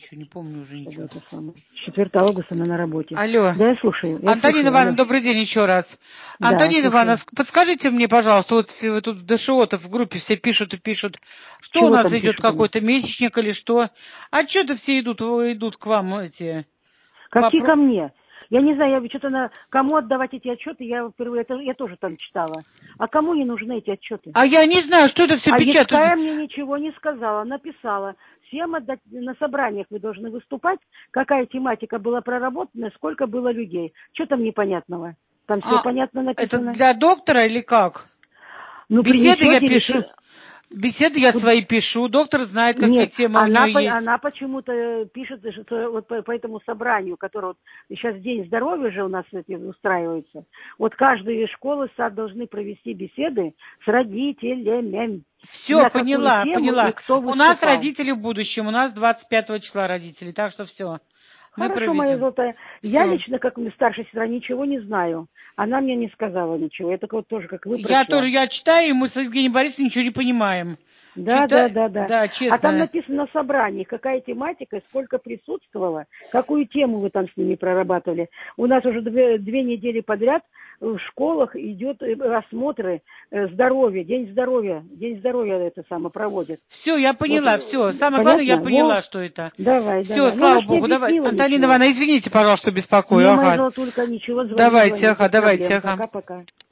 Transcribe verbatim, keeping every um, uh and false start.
ничего, не помню уже ничего. четвёртого августа она на работе. Алло. Да, я слушаю. Я Антонина слушаю, Ивановна, алло. добрый день еще раз. Да, Антонина слушаю. Ивановна, подскажите мне, пожалуйста, вот вы тут в ДШО-то в группе все пишут и пишут, что Чего у нас там идет, пишут какой-то месячник или что? А что-то все идут, идут к вам эти... Какие Попро... ко мне? Я не знаю, я что-то на... Кому отдавать эти отчеты, я впервые, это, я тоже там читала. А кому не нужны эти отчеты? А я не знаю, что это все а печатают. А Еская мне ничего не сказала, написала. Всем отдать, на собраниях вы должны выступать, какая тематика была проработана, сколько было людей. Что там непонятного? Там все А, понятно написано. это для доктора или как? Ну, Беседы я принесете, пишу. Беседы я свои пишу, доктор знает, какие Нет, темы у она, нее есть. она почему-то пишет, что вот по, по этому собранию, которое вот сейчас День здоровья же у нас эти устраивается. Вот каждая школа, сад должны провести беседы с родителями. Все, На поняла, какую тему поняла. и кто У нас выступал. родители в будущем, у нас двадцать пятого числа родители, так что все. Мы Хорошо, моя проведем. золотая. Всё. Я лично, как старшая сестра, ничего не знаю. Она мне не сказала ничего. Я только вот тоже, как вы, Я прочла. тоже, я читаю, и мы с Евгением Борисовичем ничего не понимаем. Да, Чита... да, да, да. Да, А там честно. написано на собрании, какая тематика, сколько присутствовало, какую тему вы там с ними прорабатывали. У нас уже две, две недели подряд в школах идет осмотры здоровья, День здоровья, День здоровья это самое проводят. Все, я поняла, Вот, все. Самое главное, понятно? я поняла, Вот. что это. Давай, Все, давай. Ну, она слава ж не богу, давай. объяснила Антонина ничего. Ивановна, извините, пожалуйста, что беспокою. Не, моя Ага. золотулька, ничего, звони, Давайте, звони, ага, без давайте, проблем. ага. Пока-пока.